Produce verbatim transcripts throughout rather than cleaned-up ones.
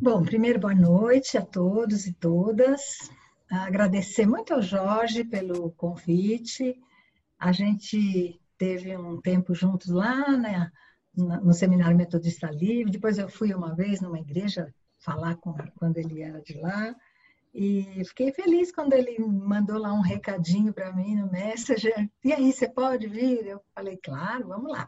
Bom, primeiro, boa noite a todos e todas. Agradecer muito ao Jorge pelo convite. A gente teve um tempo juntos lá, né, no Seminário Metodista Livre. Depois eu fui uma vez numa igreja falar com, quando ele era de lá. E fiquei feliz quando ele mandou lá um recadinho para mim no Messenger. E aí, você pode vir? Eu falei, claro, vamos lá.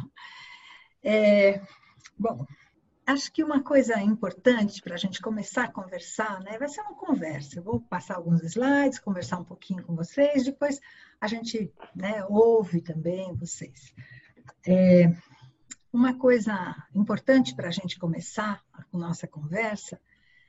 É, bom, acho que uma coisa importante para a gente começar a conversar, né, vai ser uma conversa. Eu vou passar alguns slides, conversar um pouquinho com vocês, depois a gente, né, ouve também vocês. É, uma coisa importante para a gente começar a nossa conversa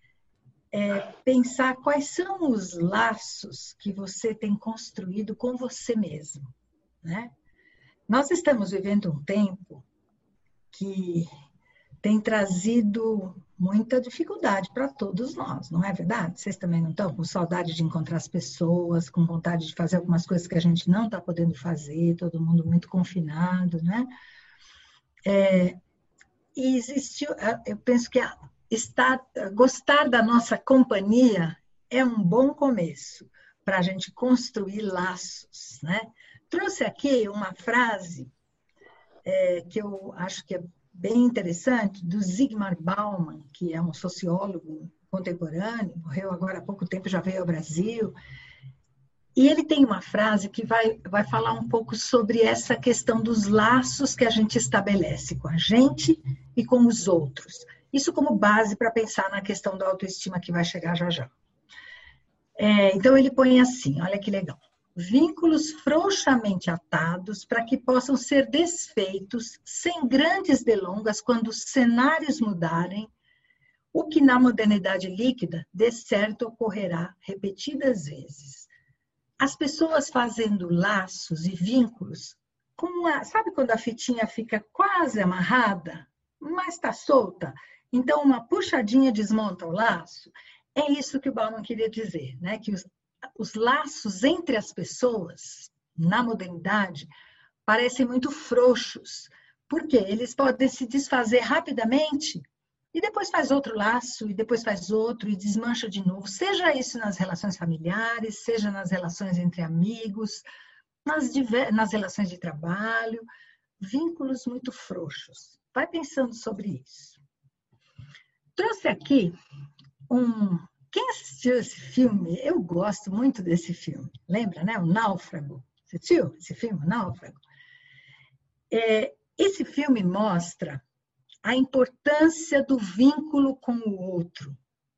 é pensar quais são os laços que você tem construído com você mesmo, né? Nós estamos vivendo um tempo que tem trazido muita dificuldade para todos nós, não é verdade? Vocês também não estão com saudade de encontrar as pessoas, com vontade de fazer algumas coisas que a gente não está podendo fazer, todo mundo muito confinado, né? É, e existiu, eu penso que estar, gostar da nossa companhia é um bom começo para a gente construir laços, né? Trouxe aqui uma frase é, que eu acho que é bem interessante, do Zygmunt Bauman, que é um sociólogo contemporâneo, morreu agora há pouco tempo, já veio ao Brasil, e ele tem uma frase que vai, vai falar um pouco sobre essa questão dos laços que a gente estabelece com a gente e com os outros. Isso como base para pensar na questão da autoestima que vai chegar já já. É, então ele põe assim, olha que legal. Vínculos frouxamente atados para que possam ser desfeitos sem grandes delongas quando os cenários mudarem, o que na modernidade líquida de certo ocorrerá repetidas vezes. As pessoas fazendo laços e vínculos, com uma, sabe quando a fitinha fica quase amarrada, mas está solta? Então uma puxadinha desmonta o laço. É isso que o Bauman queria dizer, né? Que os Os laços entre as pessoas, na modernidade, parecem muito frouxos, porque eles podem se desfazer rapidamente e depois faz outro laço, e depois faz outro, e desmancha de novo. Seja isso nas relações familiares, seja nas relações entre amigos, nas, diver... nas relações de trabalho, vínculos muito frouxos. Vai pensando sobre isso. Trouxe aqui um... Quem assistiu esse filme? Eu gosto muito desse filme. Lembra, né? O Náufrago. Você assistiu esse filme, o Náufrago? É, esse filme mostra a importância do vínculo com o outro.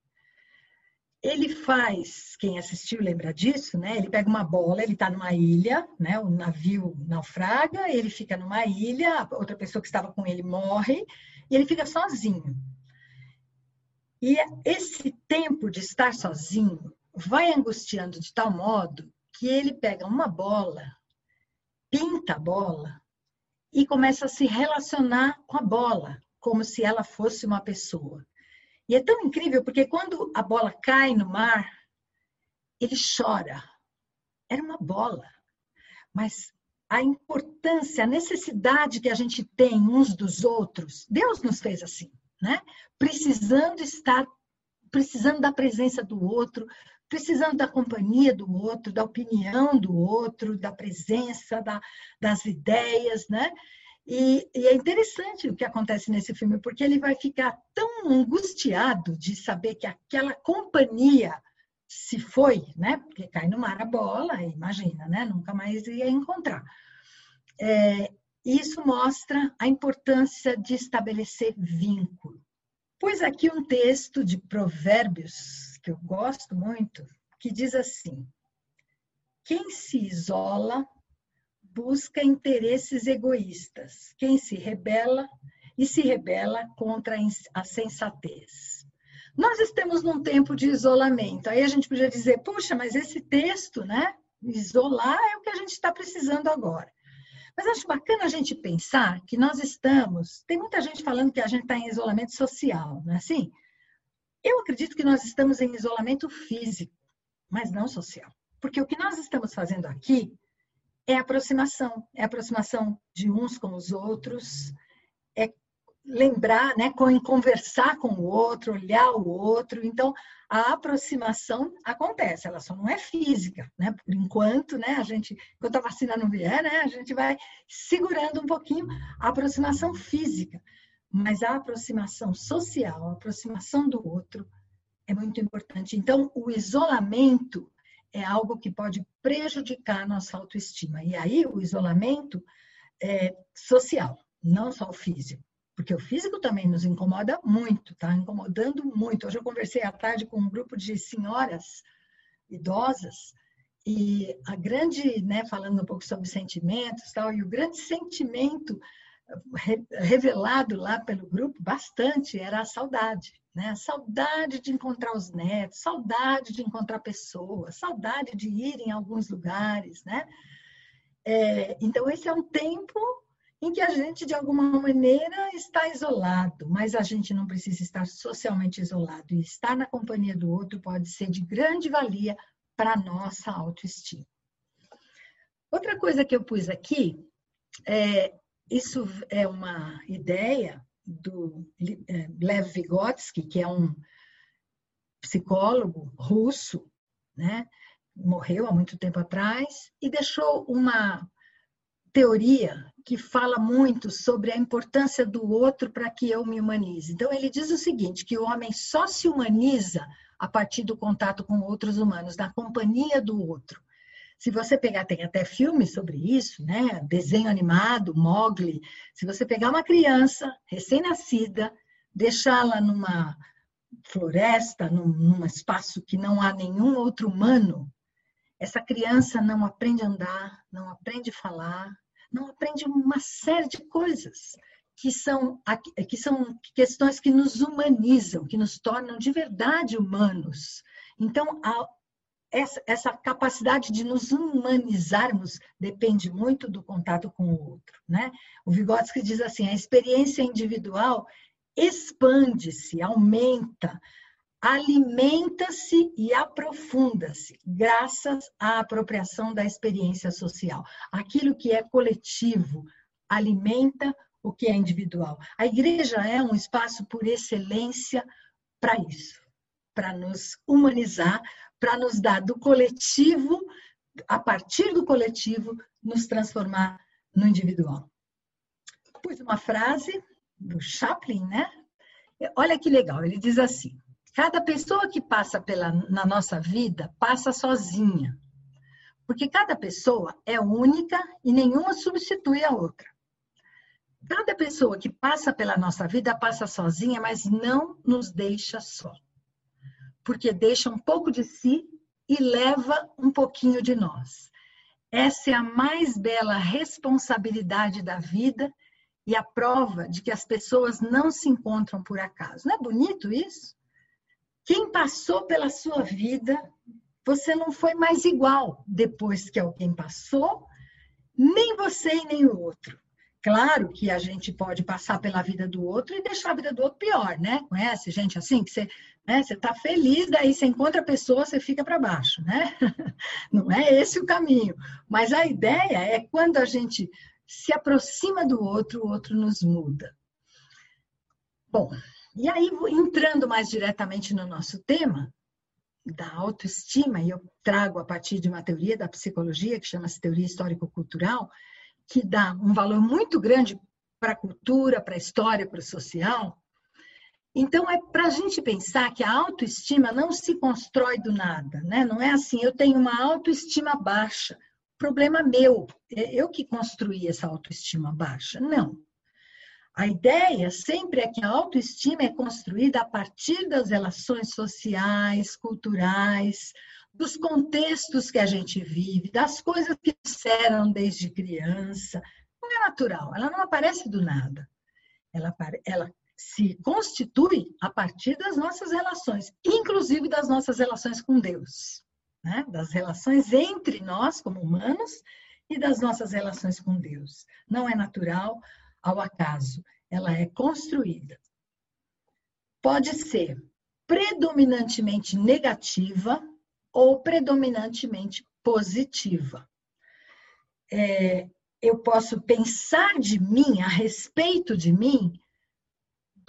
Ele faz, quem assistiu lembra disso, né? Ele pega uma bola, ele está numa ilha, né? O navio naufraga, ele fica numa ilha, a outra pessoa que estava com ele morre, e ele fica sozinho. E esse tempo de estar sozinho vai angustiando de tal modo que ele pega uma bola, pinta a bola e começa a se relacionar com a bola, como se ela fosse uma pessoa. E é tão incrível porque quando a bola cai no mar, ele chora. Era uma bola. Mas a importância, a necessidade que a gente tem uns dos outros, Deus nos fez assim. Né? Precisando estar, precisando da presença do outro, precisando da companhia do outro, da opinião do outro, da presença, da, das ideias, né? E, e é interessante o que acontece nesse filme, porque ele vai ficar tão angustiado de saber que aquela companhia se foi, né? Porque cai no mar a bola, imagina, né? Nunca mais ia encontrar. É, Isso mostra a importância de estabelecer vínculo. Pus aqui um texto de Provérbios, que eu gosto muito, que diz assim: quem se isola busca interesses egoístas, quem se rebela e se rebela contra a sensatez. Nós estamos num tempo de isolamento, aí a gente podia dizer, puxa, mas esse texto, né? Isolar é o que a gente está precisando agora. Mas acho bacana a gente pensar que nós estamos... Tem muita gente falando que a gente está em isolamento social, não é assim? Eu acredito que nós estamos em isolamento físico, mas não social. Porque o que nós estamos fazendo aqui é aproximação. É aproximação de uns com os outros, é lembrar, né, com conversar com o outro, olhar o outro. Então, a aproximação acontece, ela só não é física, né? Por enquanto, né, a gente, enquanto a vacina não vier, né, a gente vai segurando um pouquinho a aproximação física, mas a aproximação social, a aproximação do outro é muito importante. Então, o isolamento é algo que pode prejudicar a nossa autoestima. E aí, o isolamento é social, não só o físico. Porque o físico também nos incomoda muito, tá? Incomodando muito. Hoje eu conversei à tarde com um grupo de senhoras idosas e a grande, né, falando um pouco sobre sentimentos, tal, e o grande sentimento revelado lá pelo grupo bastante era a saudade, né? A saudade de encontrar os netos, saudade de encontrar pessoas, saudade de ir em alguns lugares, né? É, então esse é um tempo em que a gente, de alguma maneira, está isolado, mas a gente não precisa estar socialmente isolado. E estar na companhia do outro pode ser de grande valia para a nossa autoestima. Outra coisa que eu pus aqui, é, isso é uma ideia do Lev Vygotsky, que é um psicólogo russo, né? Morreu há muito tempo atrás, e deixou uma teoria que fala muito sobre a importância do outro para que eu me humanize. Então, ele diz o seguinte, que o homem só se humaniza a partir do contato com outros humanos, na companhia do outro. Se você pegar, tem até filmes sobre isso, né? Desenho animado, Mowgli. Se você pegar uma criança recém-nascida, deixá-la numa floresta, num, num espaço que não há nenhum outro humano, essa criança não aprende a andar, não aprende a falar, não aprende uma série de coisas que são, que são questões que nos humanizam, que nos tornam de verdade humanos. Então, a, essa, essa capacidade de nos humanizarmos depende muito do contato com o outro, né? O Vygotsky diz assim, a experiência individual expande-se, aumenta, alimenta-se e aprofunda-se, graças à apropriação da experiência social. Aquilo que é coletivo alimenta o que é individual. A igreja é um espaço por excelência para isso, para nos humanizar, para nos dar do coletivo, a partir do coletivo, nos transformar no individual. Pus uma frase do Chaplin, né? Olha que legal, ele diz assim, cada pessoa que passa pela, na nossa vida passa sozinha. Porque cada pessoa é única e nenhuma substitui a outra. Cada pessoa que passa pela nossa vida passa sozinha, mas não nos deixa só. Porque deixa um pouco de si e leva um pouquinho de nós. Essa é a mais bela responsabilidade da vida e a prova de que as pessoas não se encontram por acaso. Não é bonito isso? Quem passou pela sua vida, você não foi mais igual depois que alguém passou, nem você e nem o outro. Claro que a gente pode passar pela vida do outro e deixar a vida do outro pior, né? Conhece gente assim? Que você, né, você tá feliz, daí você encontra a pessoa, você fica para baixo, né? Não é esse o caminho. Mas a ideia é quando a gente se aproxima do outro, o outro nos muda. Bom, e aí, entrando mais diretamente no nosso tema, da autoestima, e eu trago a partir de uma teoria da psicologia, que chama-se teoria histórico-cultural, que dá um valor muito grande para a cultura, para a história, para o social. Então, é para a gente pensar que a autoestima não se constrói do nada, né? Não é assim, eu tenho uma autoestima baixa, problema meu, é eu que construí essa autoestima baixa. Não. A ideia sempre é que a autoestima é construída a partir das relações sociais, culturais, dos contextos que a gente vive, das coisas que disseram desde criança. Não é natural, ela não aparece do nada. Ela, ela se constitui a partir das nossas relações, inclusive das nossas relações com Deus, né? Das relações entre nós, como humanos, e das nossas relações com Deus. Não é natural ao acaso, ela é construída. Pode ser predominantemente negativa ou predominantemente positiva. É, eu posso pensar de mim, a respeito de mim,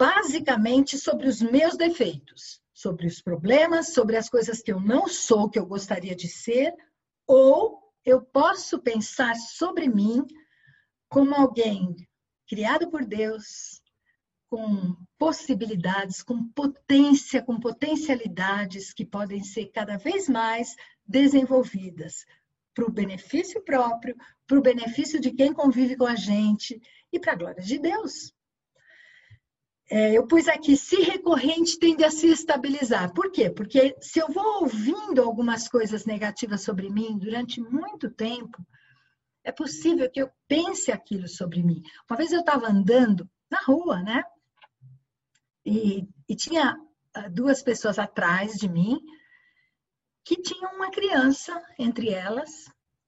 basicamente sobre os meus defeitos, sobre os problemas, sobre as coisas que eu não sou, que eu gostaria de ser, ou eu posso pensar sobre mim como alguém criado por Deus, com possibilidades, com potência, com potencialidades que podem ser cada vez mais desenvolvidas para o benefício próprio, para o benefício de quem convive com a gente e para a glória de Deus. É, eu pus aqui, se recorrente tende a se estabilizar. Por quê? Porque se eu vou ouvindo algumas coisas negativas sobre mim durante muito tempo, é possível que eu pense aquilo sobre mim. Uma vez eu estava andando na rua, né? E, e tinha duas pessoas atrás de mim que tinham uma criança entre elas.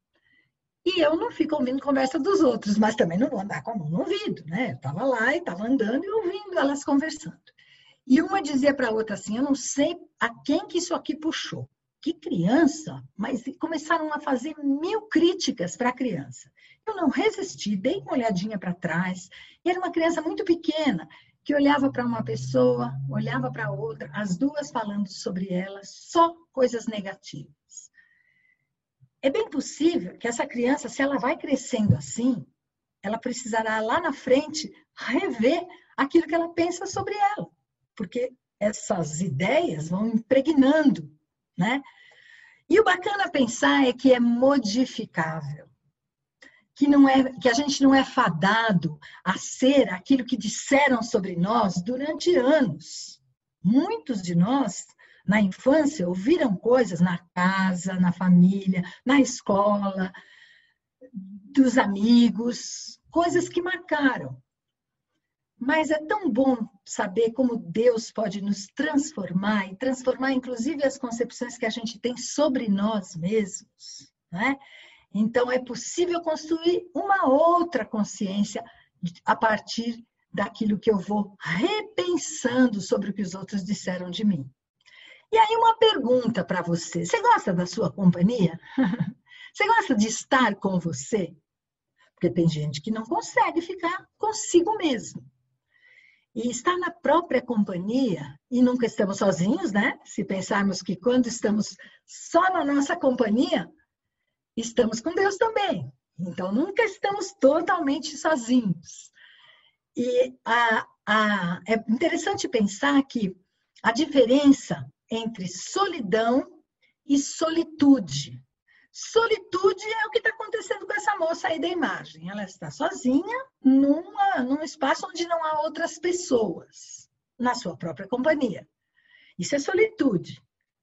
E eu não fico ouvindo conversa dos outros, mas também não vou andar com a mão no ouvido, né? Eu estava lá e estava andando e ouvindo elas conversando. E uma dizia para a outra assim, eu não sei a quem que isso aqui puxou. Que criança? Mas começaram a fazer mil críticas para a criança. Eu não resisti, dei uma olhadinha para trás. E era uma criança muito pequena, que olhava para uma pessoa, olhava para outra, as duas falando sobre ela, só coisas negativas. É bem possível que essa criança, se ela vai crescendo assim, ela precisará lá na frente rever aquilo que ela pensa sobre ela, porque essas ideias vão impregnando, né? E o bacana pensar é que é modificável, que, não é, que a gente não é fadado a ser aquilo que disseram sobre nós durante anos. Muitos de nós, na infância, ouviram coisas na casa, na família, na escola, dos amigos, coisas que marcaram. Mas é tão bom saber como Deus pode nos transformar e transformar, inclusive, as concepções que a gente tem sobre nós mesmos, né? Então, é possível construir uma outra consciência a partir daquilo que eu vou repensando sobre o que os outros disseram de mim. E aí, uma pergunta para você. Você gosta da sua companhia? Você gosta de estar com você? Porque tem gente que não consegue ficar consigo mesmo. E estar na própria companhia, e nunca estamos sozinhos, né? Se pensarmos que quando estamos só na nossa companhia, estamos com Deus também. Então, nunca estamos totalmente sozinhos. E a, a, é interessante pensar que a diferença entre solidão e solitude. Solitude é o que está acontecendo com essa moça aí da imagem. Ela está sozinha numa, num espaço onde não há outras pessoas, na sua própria companhia. Isso é solitude.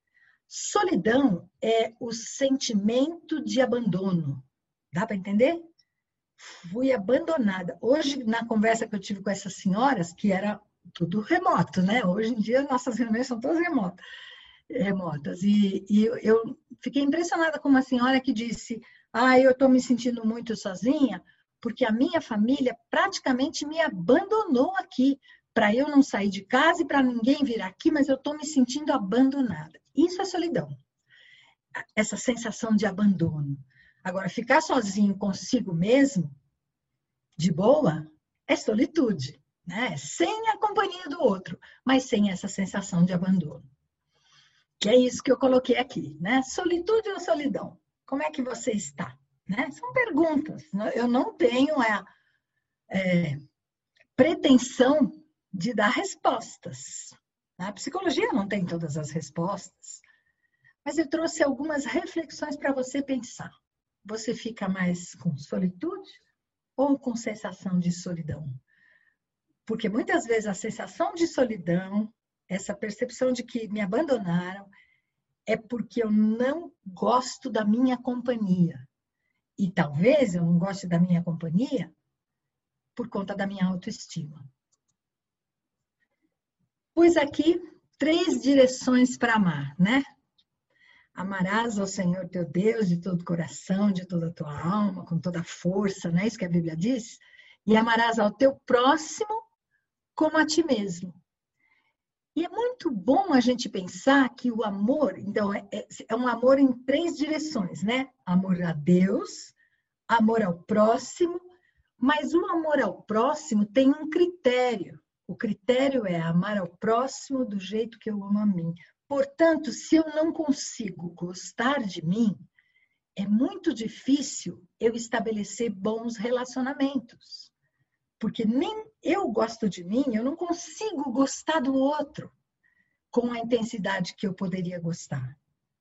Solidão é o sentimento de abandono. Dá para entender? Fui abandonada. Hoje, na conversa que eu tive com essas senhoras, que era tudo remoto, né? Hoje em dia, nossas reuniões são todas remotas. remotas. E, e eu fiquei impressionada com uma senhora que disse, ah, eu estou me sentindo muito sozinha, porque a minha família praticamente me abandonou aqui, para eu não sair de casa e para ninguém vir aqui, mas eu estou me sentindo abandonada. Isso é solidão. Essa sensação de abandono. Agora, ficar sozinho consigo mesmo, de boa, é solitude, né? Sem a companhia do outro, mas sem essa sensação de abandono. Que é isso que eu coloquei aqui, né? Solitude ou solidão? Como é que você está? Né? São perguntas. Eu não tenho a é, pretensão de dar respostas. A psicologia não tem todas as respostas. Mas eu trouxe algumas reflexões para você pensar. Você fica mais com solitude ou com sensação de solidão? Porque muitas vezes a sensação de solidão, essa percepção de que me abandonaram, é porque eu não gosto da minha companhia. E talvez eu não goste da minha companhia por conta da minha autoestima. Pus aqui três direções para amar, né? Amarás ao Senhor teu Deus de todo o coração, de toda a tua alma, com toda a força, não é isso que a Bíblia diz? E amarás ao teu próximo como a ti mesmo. E é muito bom a gente pensar que o amor, então, é, é um amor em três direções, né? Amor a Deus, amor ao próximo, mas o amor ao próximo tem um critério. O critério é amar ao próximo do jeito que eu amo a mim. Portanto, se eu não consigo gostar de mim, é muito difícil eu estabelecer bons relacionamentos. Porque nem eu gosto de mim, eu não consigo gostar do outro com a intensidade que eu poderia gostar.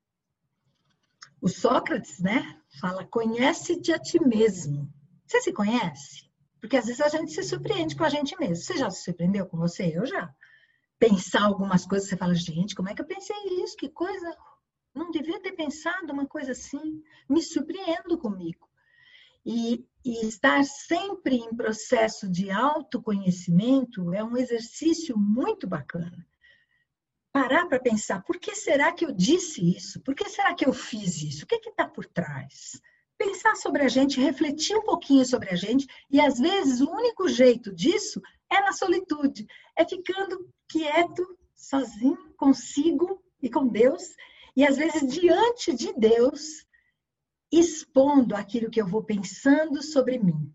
O Sócrates, né, fala, conhece-te a ti mesmo. Você se conhece? Porque às vezes a gente se surpreende com a gente mesmo. Você já se surpreendeu com você? Eu já. Pensar algumas coisas, você fala, gente, como é que eu pensei isso? Que coisa... Não devia ter pensado uma coisa assim. Me surpreendo comigo. E, e estar sempre em processo de autoconhecimento é um exercício muito bacana. Parar para pensar, por que será que eu disse isso? Por que será que eu fiz isso? O que está por trás? Pensar sobre a gente, refletir um pouquinho sobre a gente. E às vezes o único jeito disso é na solitude. É ficando quieto, sozinho, consigo e com Deus. E às vezes diante de Deus, expondo aquilo que eu vou pensando sobre mim.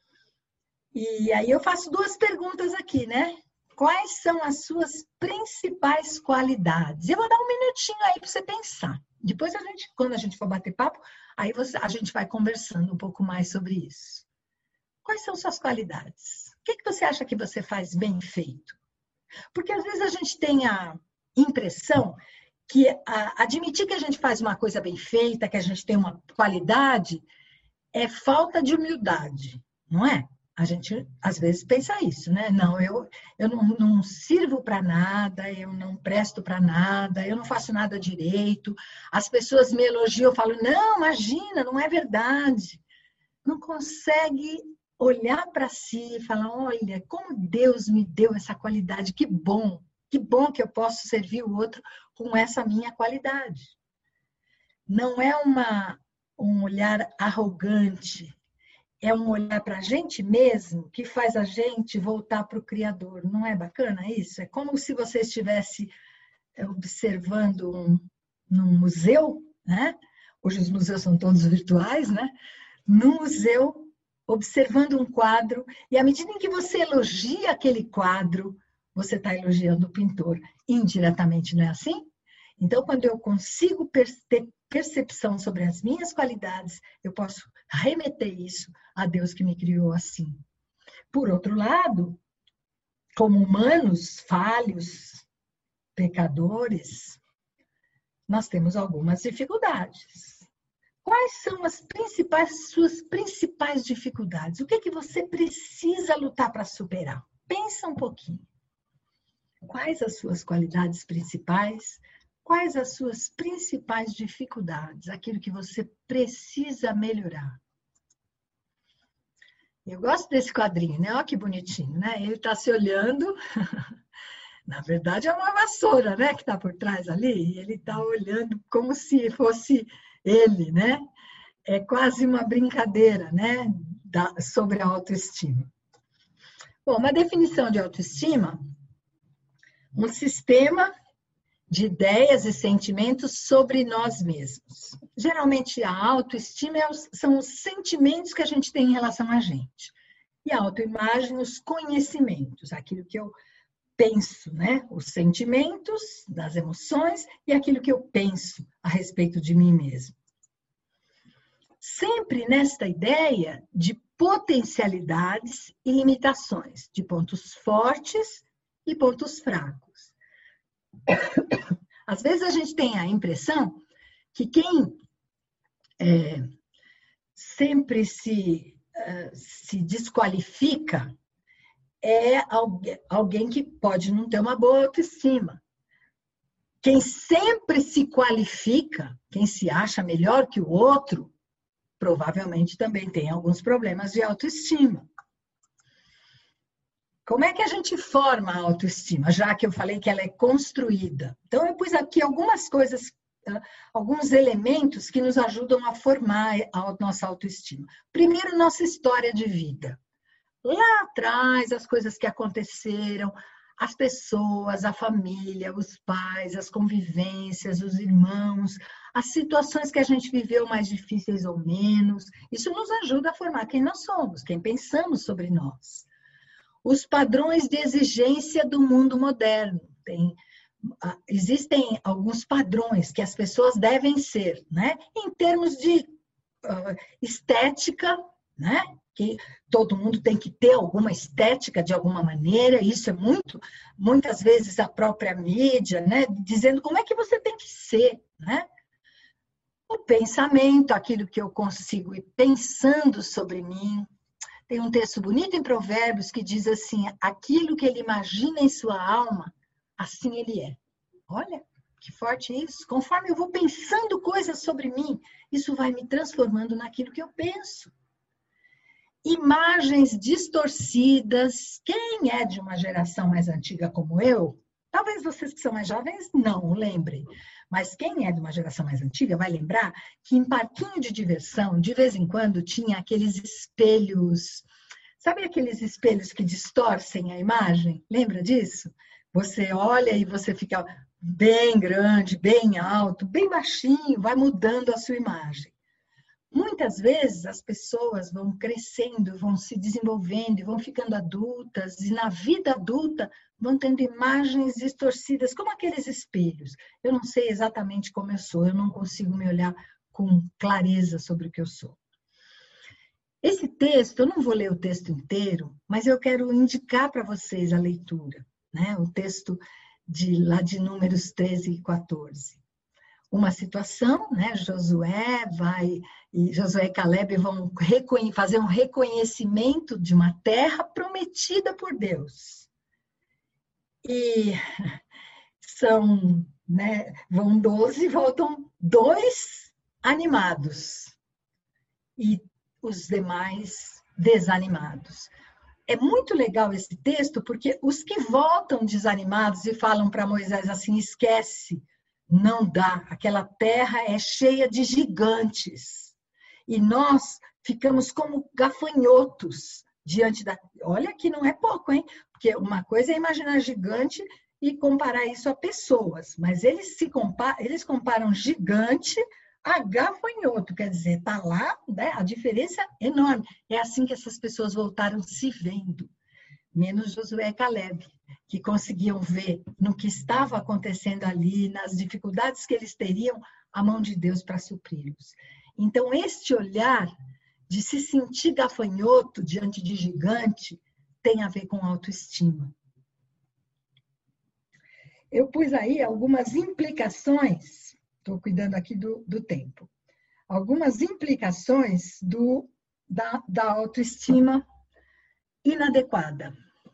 E aí eu faço duas perguntas aqui, né? Quais são as suas principais qualidades? Eu vou dar um minutinho aí para você pensar. Depois, a gente, quando a gente for bater papo, aí você, a gente vai conversando um pouco mais sobre isso. Quais são suas qualidades? O que, que você acha que você faz bem feito? Porque às vezes a gente tem a impressão que a, admitir que a gente faz uma coisa bem feita, que a gente tem uma qualidade, é falta de humildade, não é? A gente, às vezes, pensa isso, né? Não, eu, eu não, não sirvo para nada, eu não presto para nada, eu não faço nada direito. As pessoas me elogiam, eu falo, não, imagina, não é verdade. Não consegue olhar para si e falar, olha, como Deus me deu essa qualidade, que bom, que bom que eu posso servir o outro com essa minha qualidade. Não é uma, um olhar arrogante, é um olhar para a gente mesmo que faz a gente voltar para o Criador. Não é bacana isso? É como se você estivesse observando um, num museu, né? Hoje os museus são todos virtuais, né? Num museu, observando um quadro, e à medida em que você elogia aquele quadro, você está elogiando o pintor. Indiretamente, não é assim? Então, quando eu consigo ter percepção sobre as minhas qualidades, eu posso remeter isso a Deus que me criou assim. Por outro lado, como humanos falhos, pecadores, nós temos algumas dificuldades. Quais são as principais, suas principais dificuldades? O que é que você precisa lutar para superar? Pensa um pouquinho. Quais as suas qualidades principais? Quais as suas principais dificuldades? Aquilo que você precisa melhorar. Eu gosto desse quadrinho, né? Olha que bonitinho, né? Ele está se olhando. Na verdade, é uma vassoura, né? Que está por trás ali. E ele está olhando como se fosse ele, né? É quase uma brincadeira, né? Da, sobre a autoestima. Bom, uma definição de autoestima: um sistema de ideias e sentimentos sobre nós mesmos. Geralmente, a autoestima são os sentimentos que a gente tem em relação a gente. E a autoimagem, os conhecimentos, aquilo que eu penso, né? Os sentimentos, das emoções e aquilo que eu penso a respeito de mim mesmo. Sempre nesta ideia de potencialidades e limitações, de pontos fortes e pontos fracos. Às vezes a gente tem a impressão que quem é, sempre se, uh, se desqualifica é alguém, alguém que pode não ter uma boa autoestima. Quem sempre se qualifica, quem se acha melhor que o outro, provavelmente também tem alguns problemas de autoestima. Como é que a gente forma a autoestima? Já que eu falei que ela é construída. Então, eu pus aqui algumas coisas, alguns elementos que nos ajudam a formar a nossa autoestima. Primeiro, nossa história de vida. Lá atrás, as coisas que aconteceram, as pessoas, a família, os pais, as convivências, os irmãos, as situações que a gente viveu mais difíceis ou menos. Isso nos ajuda a formar quem nós somos, quem pensamos sobre nós. os padrões de exigência do mundo moderno. Tem, existem alguns padrões que as pessoas devem ser, né? Em termos de uh, estética, né? Que todo mundo tem que ter alguma estética de alguma maneira, isso é muito, muitas vezes a própria mídia, né? Dizendo como é que você tem que ser, né? O pensamento, aquilo que eu consigo ir pensando sobre mim. Tem um texto bonito em Provérbios que diz assim, aquilo que ele imagina em sua alma, assim ele é. Olha, que forte isso. Conforme eu vou pensando coisas sobre mim, isso vai me transformando naquilo que eu penso. Imagens distorcidas. Quem é de uma geração mais antiga como eu, talvez vocês que são mais jovens não lembrem, mas quem é de uma geração mais antiga vai lembrar que em parquinho de diversão, de vez em quando, tinha aqueles espelhos. Sabe aqueles espelhos que distorcem a imagem? Lembra disso? Você olha e você fica bem grande, bem alto, bem baixinho, vai mudando a sua imagem. Muitas vezes as pessoas vão crescendo, vão se desenvolvendo, vão ficando adultas, e na vida adulta vão tendo imagens distorcidas, como aqueles espelhos. Eu não sei exatamente como eu sou, eu não consigo me olhar com clareza sobre o que eu sou. Esse texto, eu não vou ler o texto inteiro, mas eu quero indicar para vocês a leitura, né? O texto de, lá de Números treze e quatorze. Uma situação, né? Josué vai e Josué e Caleb vão fazer um reconhecimento de uma terra prometida por Deus. E são, né? Vão doze e voltam dois animados e os demais desanimados. É muito legal esse texto porque os que voltam desanimados e falam para Moisés assim, esquece, não dá, aquela terra é cheia de gigantes. E nós ficamos como gafanhotos diante da... Olha que não é pouco, hein? Porque uma coisa é imaginar gigante e comparar isso a pessoas, mas eles, se comparam, eles comparam gigante a gafanhoto, quer dizer, está lá, né? A diferença é enorme. É assim que essas pessoas voltaram se vendo, menos Josué e Caleb, que conseguiam ver no que estava acontecendo ali, nas dificuldades que eles teriam, a mão de Deus para supri-los. Então, este olhar de se sentir gafanhoto diante de gigante tem a ver com autoestima. Eu pus aí algumas implicações, estou cuidando aqui do, do tempo, algumas implicações do, da, da autoestima inadequada.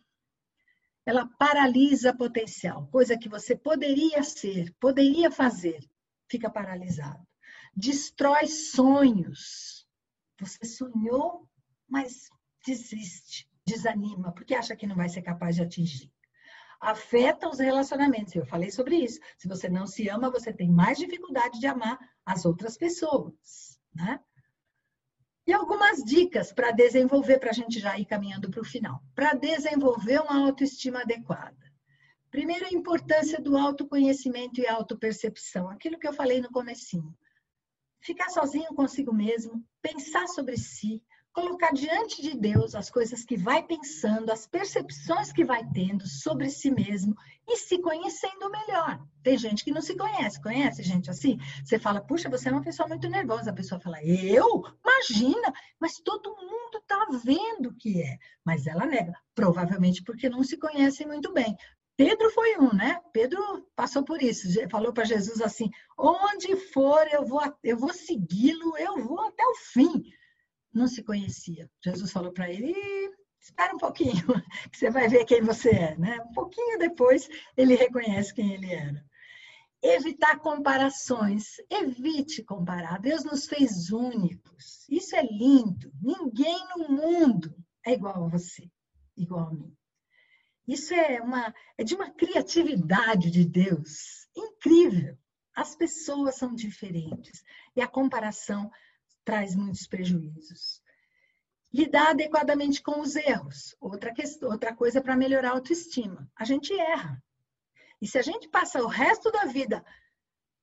Ela paralisa potencial, coisa que você poderia ser, poderia fazer, fica paralisado. Destrói sonhos. Você sonhou, mas desiste, desanima, porque acha que não vai ser capaz de atingir. Afeta os relacionamentos, eu falei sobre isso. Se você não se ama, você tem mais dificuldade de amar as outras pessoas, né? E algumas dicas para desenvolver, para a gente já ir caminhando para o final. Para desenvolver uma autoestima adequada. Primeiro, a importância do autoconhecimento e autopercepção. Aquilo que eu falei no comecinho. Ficar sozinho consigo mesmo, pensar sobre si, colocar diante de Deus as coisas que vai pensando, as percepções que vai tendo sobre si mesmo e se conhecendo melhor. Tem gente que não se conhece, conhece gente assim? Você fala, puxa, você é uma pessoa muito nervosa. A pessoa fala, eu? Imagina, mas todo mundo está vendo que é. Mas ela nega, provavelmente porque não se conhecem muito bem. Pedro foi um, né? Pedro passou por isso, falou para Jesus assim, onde for eu vou, eu vou segui-lo, eu vou até o fim. Não se conhecia. Jesus falou para ele, espera um pouquinho, que você vai ver quem você é, né? Um pouquinho depois, ele reconhece quem ele era. Evitar comparações. Evite comparar. Deus nos fez únicos. Isso é lindo. Ninguém no mundo é igual a você, igual a mim. Isso é, uma, é de uma criatividade de Deus incrível. As pessoas são diferentes e a comparação traz muitos prejuízos. Lidar adequadamente com os erros. Outra, questão, outra coisa para melhorar a autoestima. A gente erra. E se a gente passa o resto da vida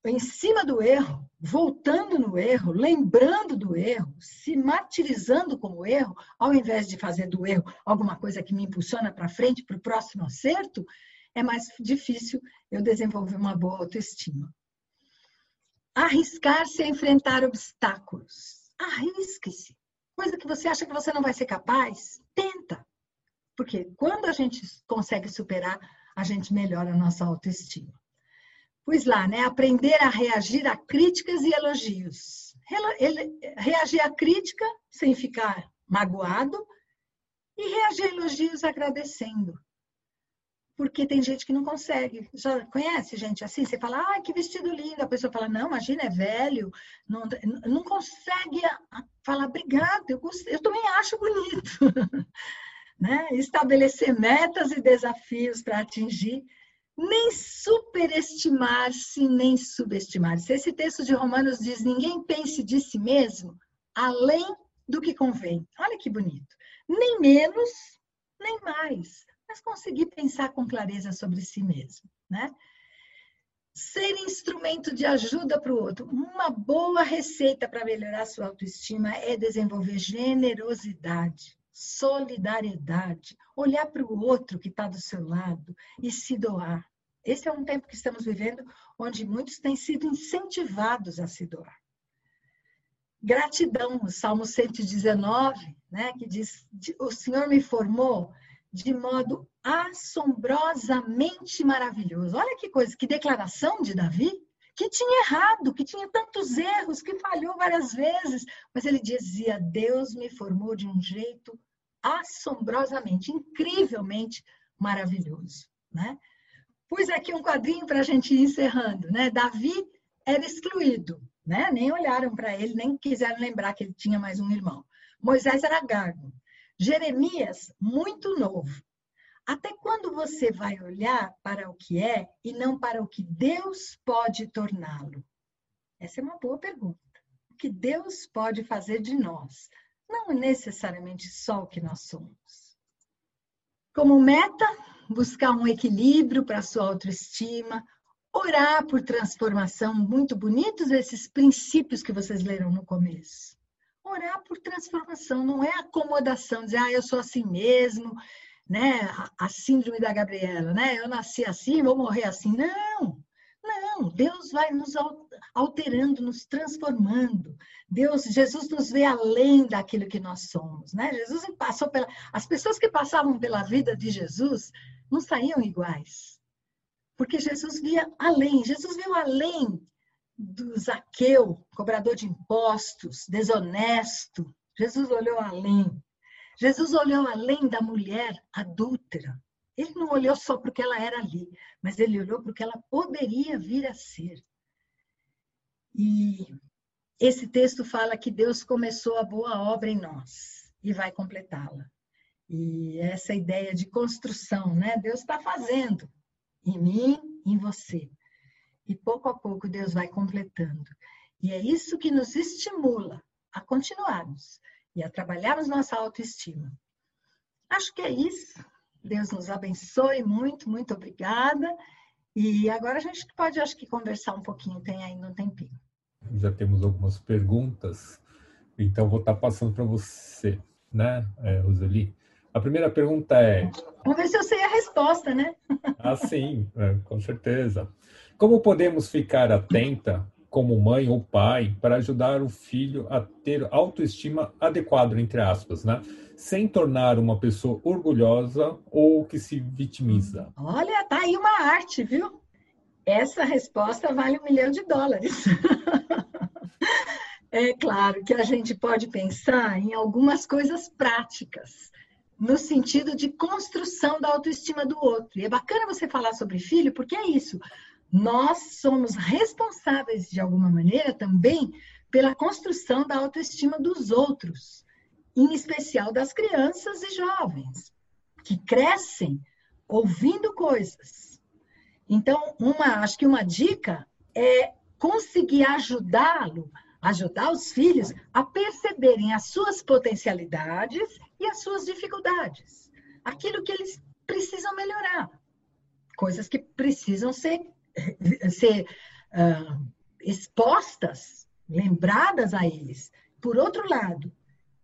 em cima do erro, voltando no erro, lembrando do erro, se martirizando com o erro, ao invés de fazer do erro alguma coisa que me impulsiona para frente, para o próximo acerto, é mais difícil eu desenvolver uma boa autoestima. Arriscar-se a enfrentar obstáculos. Arrisque-se. Coisa que você acha que você não vai ser capaz, tenta. Porque quando a gente consegue superar, a gente melhora a nossa autoestima. Pois lá, né? Aprender a reagir a críticas e elogios. Reagir à crítica sem ficar magoado e reagir a elogios agradecendo. Porque tem gente que não consegue. Já conhece gente assim? Você fala, ah, que vestido lindo. A pessoa fala, não, imagina, é velho. Não, não consegue falar, obrigado, eu, eu também acho bonito. Né? Estabelecer metas e desafios para atingir. Nem superestimar-se, nem subestimar-se. Esse texto de Romanos diz, ninguém pense de si mesmo além do que convém. Olha que bonito. Nem menos, nem mais. Mas conseguir pensar com clareza sobre si mesmo, né? Ser instrumento de ajuda para o outro. Uma boa receita para melhorar a sua autoestima é desenvolver generosidade, solidariedade, olhar para o outro que está do seu lado e se doar. Esse é um tempo que estamos vivendo onde muitos têm sido incentivados a se doar. Gratidão, o Salmo cento e dezenove, né, que diz, o Senhor me formou de modo assombrosamente maravilhoso. Olha que coisa, que declaração de Davi, que tinha errado, que tinha tantos erros, que falhou várias vezes, mas ele dizia, Deus me formou de um jeito assombrosamente, incrivelmente maravilhoso, né? Pus aqui um quadrinho para a gente ir encerrando, né? Davi era excluído, né? Nem olharam para ele, nem quiseram lembrar que ele tinha mais um irmão. Moisés era gago. Jeremias, muito novo. Até quando você vai olhar para o que é e não para o que Deus pode torná-lo? Essa é uma boa pergunta. O que Deus pode fazer de nós? Não necessariamente só o que nós somos. Como meta, buscar um equilíbrio para a sua autoestima, orar por transformação, muito bonitos esses princípios que vocês leram no começo. Orar por transformação, não é acomodação, dizer, ah, eu sou assim mesmo, né? A síndrome da Gabriela, né? Eu nasci assim, vou morrer assim. Não, não, Deus vai nos alterando, nos transformando. Deus, Jesus nos vê além daquilo que nós somos, né? Jesus passou pela... As pessoas que passavam pela vida de Jesus não saíam iguais, porque Jesus via além, Jesus viu além do Zaqueu, cobrador de impostos, desonesto. Jesus olhou além. Jesus olhou além da mulher adúltera. Ele não olhou só porque ela era ali, mas ele olhou porque ela poderia vir a ser. E esse texto fala que Deus começou a boa obra em nós e vai completá-la. E essa ideia de construção, né? Deus está fazendo em mim, em você. E pouco a pouco Deus vai completando. E é isso que nos estimula a continuarmos e a trabalharmos nossa autoestima. Acho que é isso. Deus nos abençoe muito, muito obrigada. E agora a gente pode, acho que, conversar um pouquinho, tem ainda um tempinho. Já temos algumas perguntas, então vou estar passando para você, né, Roseli? A primeira pergunta é... Vamos ver se eu sei a resposta, né? Ah, sim, é, com certeza. Como podemos ficar atenta, como mãe ou pai, para ajudar o filho a ter autoestima adequada, entre aspas, né? Sem tornar uma pessoa orgulhosa ou que se vitimiza? Olha, tá aí uma arte, viu? Essa resposta vale um milhão de dólares. É claro que a gente pode pensar em algumas coisas práticas, no sentido de construção da autoestima do outro. E é bacana você falar sobre filho, porque é isso. Nós somos responsáveis, de alguma maneira, também pela construção da autoestima dos outros, em especial das crianças e jovens, que crescem ouvindo coisas. Então, uma, acho que uma dica é conseguir ajudá-lo, ajudar os filhos a perceberem as suas potencialidades e as suas dificuldades. Aquilo que eles precisam melhorar. Coisas que precisam ser, ser ah, expostas, lembradas a eles. Por outro lado,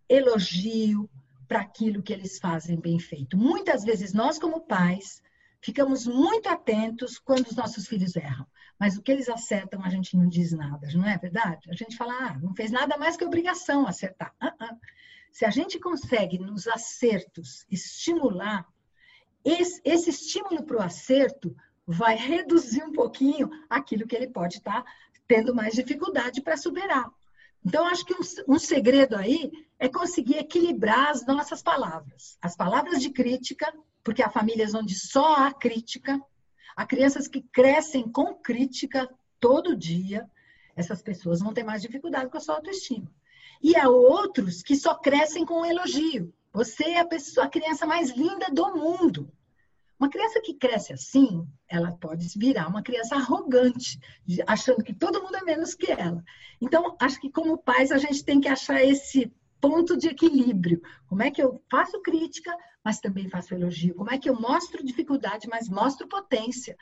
elogio para aquilo que eles fazem bem feito. Muitas vezes nós, como pais, ficamos muito atentos quando os nossos filhos erram. Mas o que eles acertam, a gente não diz nada, não é verdade? A gente fala, ah, não fez nada mais que obrigação acertar. Uh -uh. Se a gente consegue, nos acertos, estimular, esse, esse estímulo para o acerto vai reduzir um pouquinho aquilo que ele pode estar tendo mais dificuldade para superar. Então, acho que um, um segredo aí é conseguir equilibrar as nossas palavras. As palavras de crítica, porque há famílias onde só há crítica, há crianças que crescem com crítica todo dia, essas pessoas vão ter mais dificuldade com a sua autoestima. E há outros que só crescem com elogio. Você é a, pessoa, a criança mais linda do mundo. Uma criança que cresce assim, ela pode virar uma criança arrogante, achando que todo mundo é menos que ela. Então, acho que como pais a gente tem que achar esse ponto de equilíbrio. Como é que eu faço crítica, mas também faço elogio? Como é que eu mostro dificuldade, mas mostro potência?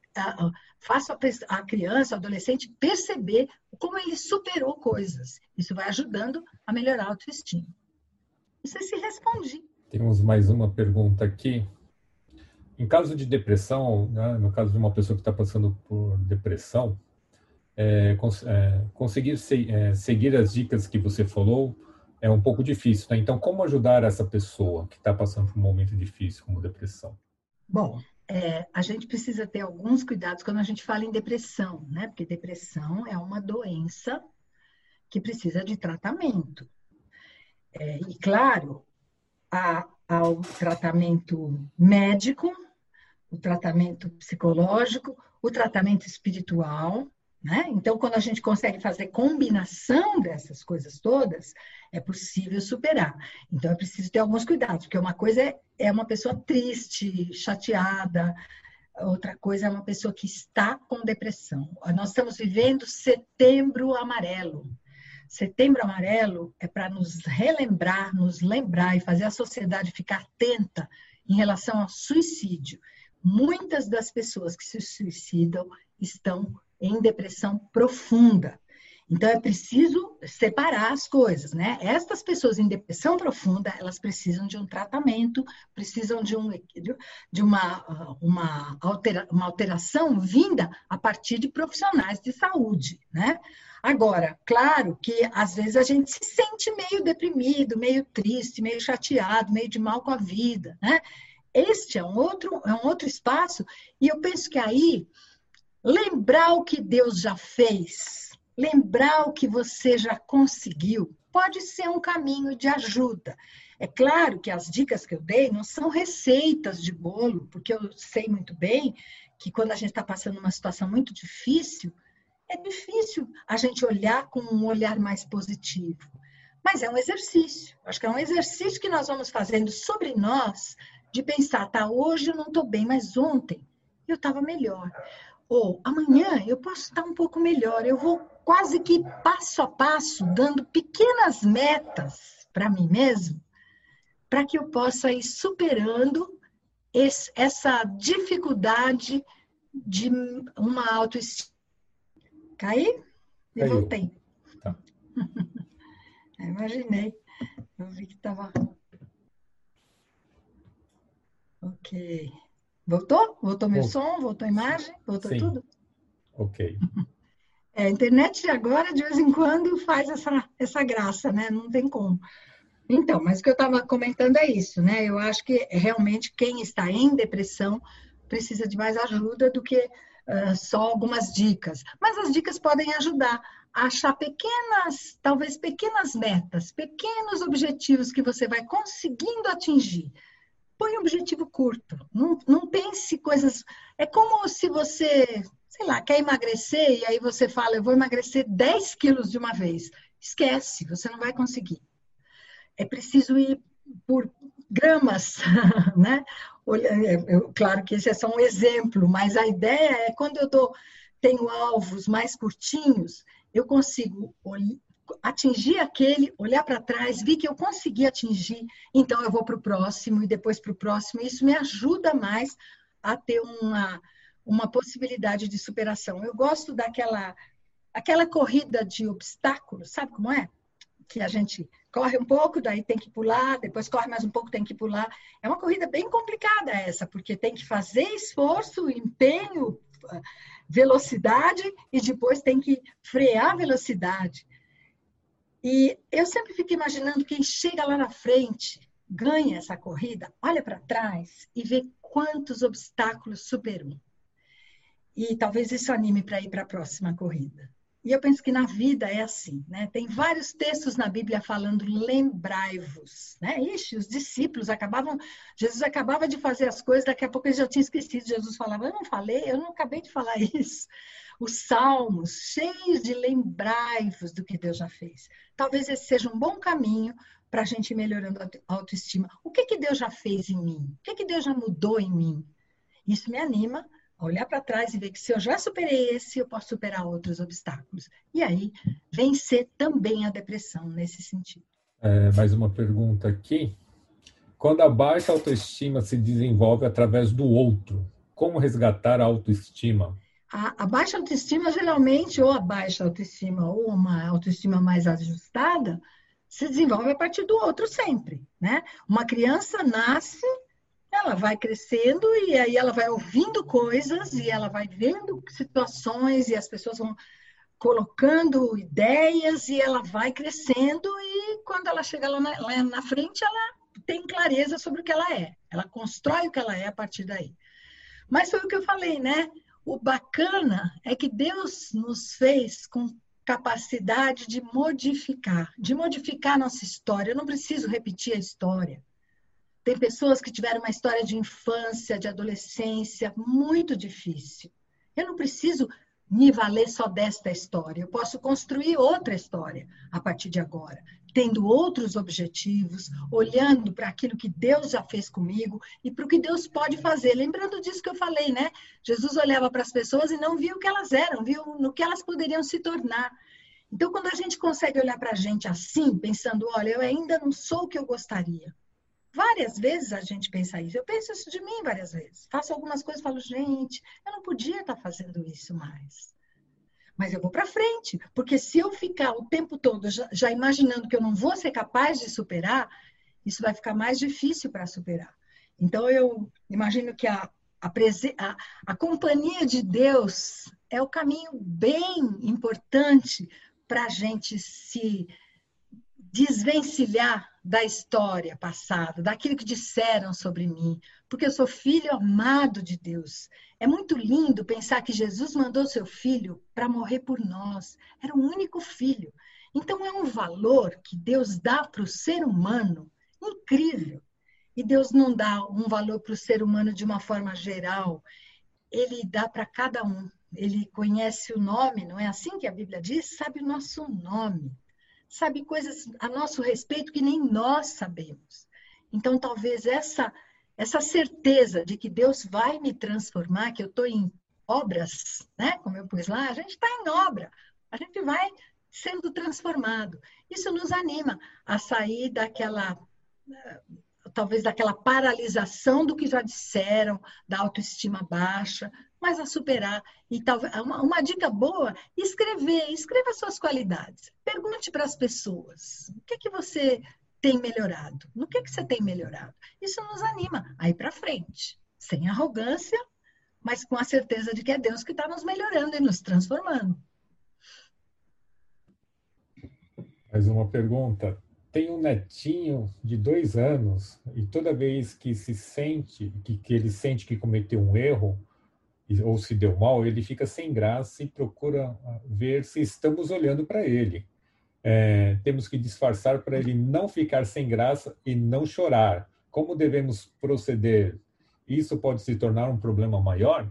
Faço a criança, o adolescente perceber como ele superou coisas. Isso vai ajudando a melhorar a autoestima. Não sei se respondi. Temos mais uma pergunta aqui. Em caso de depressão, né, no caso de uma pessoa que está passando por depressão, é, cons é, conseguir se é, seguir as dicas que você falou é um pouco difícil, né? Então, como ajudar essa pessoa que está passando por um momento difícil, como depressão? Bom, é, a gente precisa ter alguns cuidados quando a gente fala em depressão, né? Porque depressão é uma doença que precisa de tratamento. É, e, claro, há, há o tratamento médico, o tratamento psicológico, o tratamento espiritual, né? Então, quando a gente consegue fazer combinação dessas coisas todas, é possível superar. Então, é preciso ter alguns cuidados, porque uma coisa é, é uma pessoa triste, chateada, outra coisa é uma pessoa que está com depressão. Nós estamos vivendo Setembro Amarelo. Setembro Amarelo é para nos relembrar, nos lembrar e fazer a sociedade ficar atenta em relação ao suicídio. Muitas das pessoas que se suicidam estão em depressão profunda. Então, é preciso separar as coisas, né? Estas pessoas em depressão profunda, elas precisam de um tratamento, precisam de, um, de uma, uma, altera, uma alteração vinda a partir de profissionais de saúde, né? Agora, claro que às vezes a gente se sente meio deprimido, meio triste, meio chateado, meio de mal com a vida, né? Este é um outro, é um outro espaço, e eu penso que aí, lembrar o que Deus já fez, lembrar o que você já conseguiu, pode ser um caminho de ajuda. É claro que as dicas que eu dei não são receitas de bolo, porque eu sei muito bem que quando a gente está passando uma situação muito difícil, é difícil a gente olhar com um olhar mais positivo. Mas é um exercício. Acho que é um exercício que nós vamos fazendo sobre nós, de pensar, tá, hoje eu não estou bem, mas ontem eu estava melhor. Ou amanhã eu posso estar um pouco melhor. Eu vou quase que passo a passo, dando pequenas metas para mim mesmo, para que eu possa ir superando esse, essa dificuldade de uma autoestima. Caí? E Caiu. voltei. Tá. Imaginei. Eu vi que estava... Ok. Voltou? Voltou meu som? Voltou a imagem? Voltou Sim. tudo? Ok. É, a internet de agora, de vez em quando, faz essa, essa graça, né? Não tem como. Então, mas o que eu estava comentando é isso, né? Eu acho que realmente quem está em depressão precisa de mais ajuda do que uh, só algumas dicas. Mas as dicas podem ajudar a achar pequenas, talvez pequenas metas, pequenos objetivos que você vai conseguindo atingir. Põe um objetivo curto, não, não pense coisas... É como se você, sei lá, quer emagrecer e aí você fala, eu vou emagrecer dez quilos de uma vez. Esquece, você não vai conseguir. É preciso ir por gramas, né? Claro que esse é só um exemplo, mas a ideia é quando eu tô, tenho alvos mais curtinhos, eu consigo atingir aquele, olhar para trás, vi que eu consegui atingir, então eu vou para o próximo e depois para o próximo. Isso me ajuda mais a ter uma, uma possibilidade de superação. Eu gosto daquela aquela corrida de obstáculos, sabe como é? Que a gente corre um pouco, daí tem que pular, depois corre mais um pouco, tem que pular. É uma corrida bem complicada essa, porque tem que fazer esforço, empenho, velocidade e depois tem que frear a velocidade. E eu sempre fico imaginando quem chega lá na frente, ganha essa corrida, olha para trás e vê quantos obstáculos superou. E talvez isso anime para ir para a próxima corrida. E eu penso que na vida é assim, né? Tem vários textos na Bíblia falando lembrai-vos, né? Ixi, os discípulos acabavam, Jesus acabava de fazer as coisas, daqui a pouco eles já tinham esquecido. Jesus falava, eu não falei, eu não acabei de falar isso. Os salmos cheios de lembrai-vos do que Deus já fez. Talvez esse seja um bom caminho para a gente ir melhorando a autoestima. O que que Deus já fez em mim? O que que Deus já mudou em mim? Isso me anima a olhar para trás e ver que se eu já superei esse, eu posso superar outros obstáculos. E aí, vencer também a depressão nesse sentido. É, mais uma pergunta aqui. Quando a baixa autoestima se desenvolve através do outro, como resgatar a autoestima? A, a baixa autoestima, geralmente, ou a baixa autoestima, ou uma autoestima mais ajustada, se desenvolve a partir do outro sempre, né? Uma criança nasce, ela vai crescendo e aí ela vai ouvindo coisas e ela vai vendo situações e as pessoas vão colocando ideias e ela vai crescendo e quando ela chega lá na, lá na frente, ela tem clareza sobre o que ela é. Ela constrói o que ela é a partir daí. Mas foi o que eu falei, né? O bacana é que Deus nos fez com capacidade de modificar, de modificar a nossa história. Eu não preciso repetir a história. Tem pessoas que tiveram uma história de infância, de adolescência muito difícil. Eu não preciso me valer só desta história. Eu posso construir outra história a partir de agora, tendo outros objetivos, olhando para aquilo que Deus já fez comigo e para o que Deus pode fazer. Lembrando disso que eu falei, né? Jesus olhava para as pessoas e não via o que elas eram, viu no que elas poderiam se tornar. Então, quando a gente consegue olhar para a gente assim, pensando, olha, eu ainda não sou o que eu gostaria. Várias vezes a gente pensa isso. Eu penso isso de mim várias vezes. Faço algumas coisas e falo, gente, eu não podia estar fazendo isso mais. Mas eu vou para frente, porque se eu ficar o tempo todo já, já imaginando que eu não vou ser capaz de superar, isso vai ficar mais difícil para superar. Então, eu imagino que a, a, a, a companhia de Deus é o caminho bem importante para a gente se desvencilhar da história passada, daquilo que disseram sobre mim, porque eu sou filho amado de Deus. É muito lindo pensar que Jesus mandou seu filho para morrer por nós. Era o único filho. Então é um valor que Deus dá para o ser humano incrível. E Deus não dá um valor para o ser humano de uma forma geral. Ele dá para cada um. Ele conhece o nome, não é assim que a Bíblia diz? Sabe o nosso nome. Sabe coisas a nosso respeito que nem nós sabemos. Então, talvez essa, essa certeza de que Deus vai me transformar, que eu estou em obras, né? Como eu pus lá, a gente está em obra, a gente vai sendo transformado. Isso nos anima a sair daquela, talvez daquela paralisação do que já disseram, da autoestima baixa, mas a superar. E talvez uma, uma dica boa, escrever, escreva suas qualidades. Pergunte para as pessoas, o que é que você tem melhorado? No que é que você tem melhorado? Isso nos anima a ir para frente, sem arrogância, mas com a certeza de que é Deus que está nos melhorando e nos transformando. Mais uma pergunta. Tem um netinho de dois anos e toda vez que se sente, que, que ele sente que cometeu um erro, ou se deu mal, ele fica sem graça e procura ver se estamos olhando para ele. É, temos que disfarçar para ele não ficar sem graça e não chorar. Como devemos proceder? Isso pode se tornar um problema maior?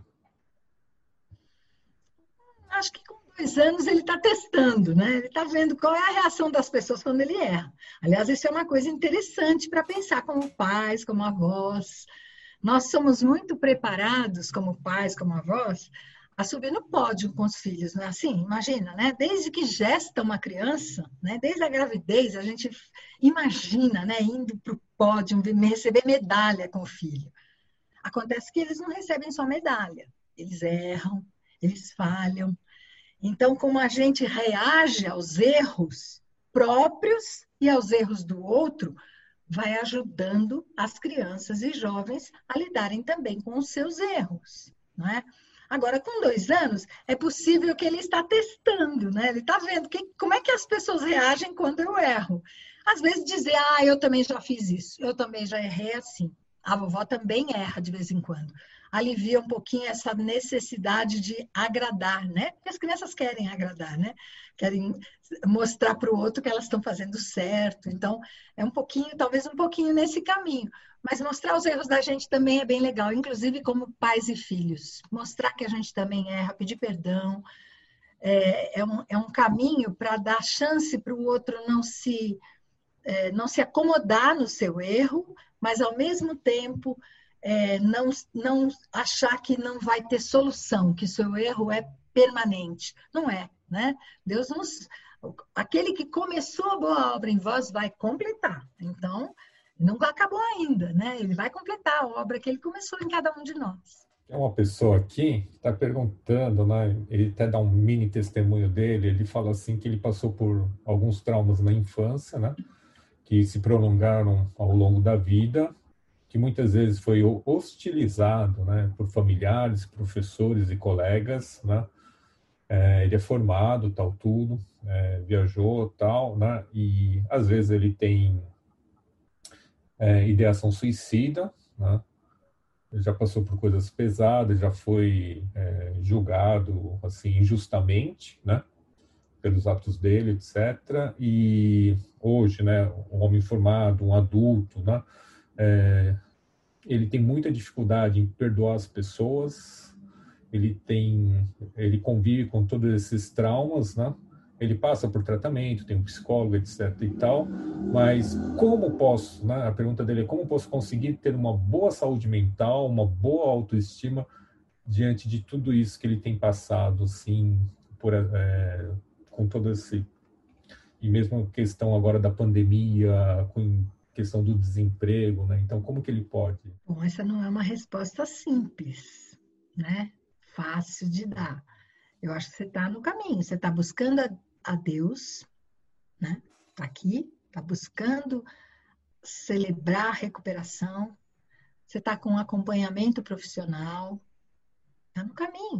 Acho que com dois anos ele está testando, né? Ele está vendo qual é a reação das pessoas quando ele erra. Aliás, isso é uma coisa interessante para pensar como pais, como avós. Nós somos muito preparados como pais, como avós, a subir no pódio com os filhos, não é assim? Imagina, né? Desde que gesta uma criança, né? Desde a gravidez, a gente imagina, né? Indo para o pódio, receber medalha com o filho. Acontece que eles não recebem só medalha. eles erram, eles falham. Então, como a gente reage aos erros próprios e aos erros do outro, vai ajudando as crianças e jovens a lidarem também com os seus erros, não é? Agora, com dois anos, é possível que ele está testando, né? Ele está vendo que, como é que as pessoas reagem quando eu erro. Às vezes dizer, ah, eu também já fiz isso, eu também já errei assim. A vovó também erra de vez em quando. Alivia um pouquinho essa necessidade de agradar, né? Porque as crianças querem agradar, né? Querem mostrar para o outro que elas estão fazendo certo. Então, é um pouquinho, talvez um pouquinho nesse caminho. Mas mostrar os erros da gente também é bem legal, inclusive como pais e filhos. Mostrar que a gente também erra, pedir perdão. É, é, um, é um caminho para dar chance para o outro não se, é, não se acomodar no seu erro, mas, ao mesmo tempo, é, não, não achar que não vai ter solução, que seu erro é permanente. Não é, né? Deus nos... Aquele que começou a boa obra em vós vai completar. Então, não acabou ainda, né? Ele vai completar a obra que ele começou em cada um de nós. É uma pessoa aqui que está perguntando, né? Ele até dá um mini testemunho dele. Ele fala assim que ele passou por alguns traumas na infância, né? Que se prolongaram ao longo da vida, que muitas vezes foi hostilizado, né? Por familiares, professores e colegas, né? É, ele é formado, tal, tudo, é, viajou, tal, né? E às vezes ele tem é, ideação suicida, né? Ele já passou por coisas pesadas, já foi é, julgado assim injustamente, né? Pelos atos dele, etcétera. E hoje, né? Um homem formado, um adulto, né? É, ele tem muita dificuldade em perdoar as pessoas. Ele tem, ele convive com todos esses traumas, né? Ele passa por tratamento, tem um psicólogo, etc e tal, mas como posso, né? A pergunta dele é como posso conseguir ter uma boa saúde mental, uma boa autoestima diante de tudo isso que ele tem passado, assim, por, é, com todo esse... E mesmo a questão agora da pandemia, com questão do desemprego, né? Então, como que ele pode? Bom, essa não é uma resposta simples, né? Fácil de dar. Eu acho que você está no caminho, você está buscando a, a Deus, né? Está aqui, está buscando celebrar a recuperação, você está com um acompanhamento profissional, está no caminho.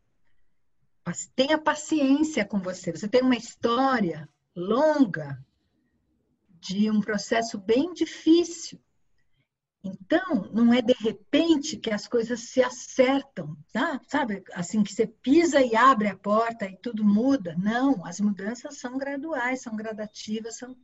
Tenha paciência com você, você tem uma história longa de um processo bem difícil. Então, não é de repente que as coisas se acertam, tá? Sabe? Assim que você pisa e abre a porta e tudo muda. Não, as mudanças são graduais, são gradativas, são...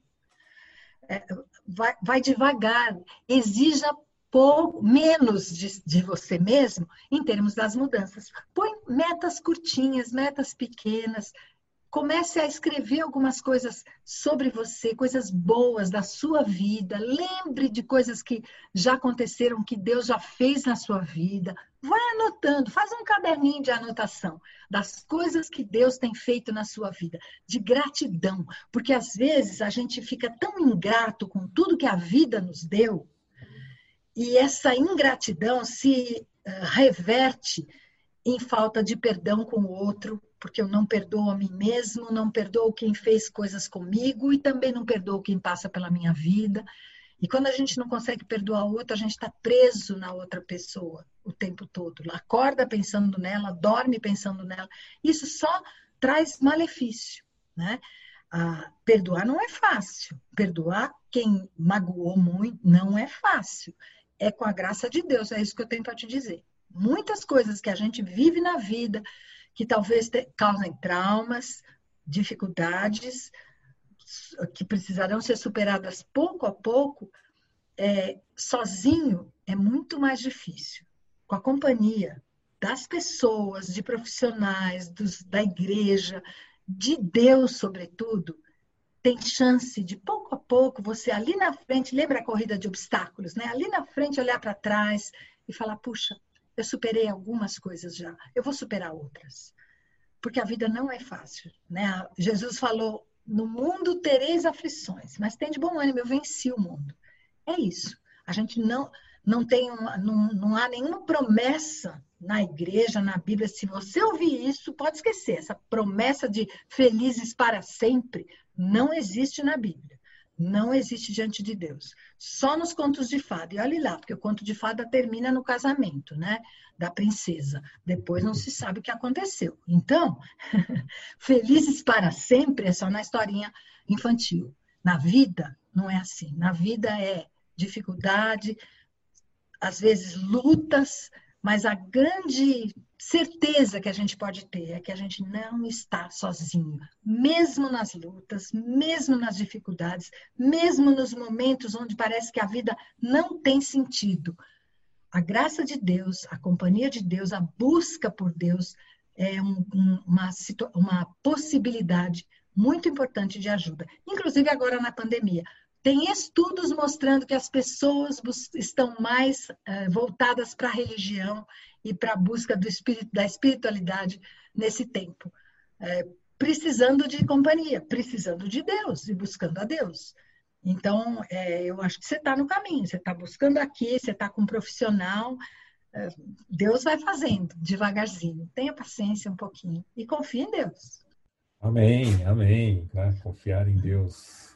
É, vai, vai devagar. Exija pouco, menos de, de você mesmo em termos das mudanças. Põe metas curtinhas, metas pequenas. Comece a escrever algumas coisas sobre você, coisas boas da sua vida. Lembre de coisas que já aconteceram, que Deus já fez na sua vida. Vai anotando, faz um caderninho de anotação das coisas que Deus tem feito na sua vida, de gratidão. Porque às vezes a gente fica tão ingrato com tudo que a vida nos deu, e essa ingratidão se uh, reverte em falta de perdão com o outro, porque eu não perdoo a mim mesmo, não perdoo quem fez coisas comigo e também não perdoo quem passa pela minha vida. E quando a gente não consegue perdoar o outro, a gente está preso na outra pessoa o tempo todo. Ela acorda pensando nela, dorme pensando nela. Isso só traz malefício, né? Ah, perdoar não é fácil. Perdoar quem magoou muito não é fácil. É com a graça de Deus, é isso que eu tenho para te dizer. Muitas coisas que a gente vive na vida, que talvez te, causem traumas, dificuldades, que precisarão ser superadas pouco a pouco, é, sozinho é muito mais difícil. Com a companhia das pessoas, de profissionais, dos, da igreja, de Deus, sobretudo, tem chance de, pouco a pouco, você ali na frente, lembra a corrida de obstáculos, né? Ali na frente, olhar para trás e falar, puxa, eu superei algumas coisas já, eu vou superar outras. Porque a vida não é fácil, né? Jesus falou, no mundo tereis aflições, mas tem de bom ânimo, eu venci o mundo. É isso. A gente não, não tem uma, não, não há nenhuma promessa na igreja, na Bíblia. Se você ouvir isso, pode esquecer. Essa promessa de felizes para sempre não existe na Bíblia. Não existe diante de Deus. Só nos contos de fada. E olhe lá, porque o conto de fada termina no casamento, né? Da princesa. Depois não se sabe o que aconteceu. Então, felizes para sempre é só na historinha infantil. Na vida, não é assim. Na vida é dificuldade, às vezes lutas, mas a grande certeza que a gente pode ter é que a gente não está sozinho, mesmo nas lutas, mesmo nas dificuldades, mesmo nos momentos onde parece que a vida não tem sentido. A graça de Deus, a companhia de Deus, a busca por Deus é um, um, uma, uma possibilidade muito importante de ajuda. Inclusive agora na pandemia. Tem estudos mostrando que as pessoas estão mais uh, voltadas para a religião e para a busca do espírito, da espiritualidade nesse tempo. É, precisando de companhia, precisando de Deus e buscando a Deus. Então, é, eu acho que você está no caminho, você está buscando aqui, você está com um profissional, é, Deus vai fazendo devagarzinho. Tenha paciência um pouquinho e confie em Deus. Amém, amém. Né? Confiar em Deus.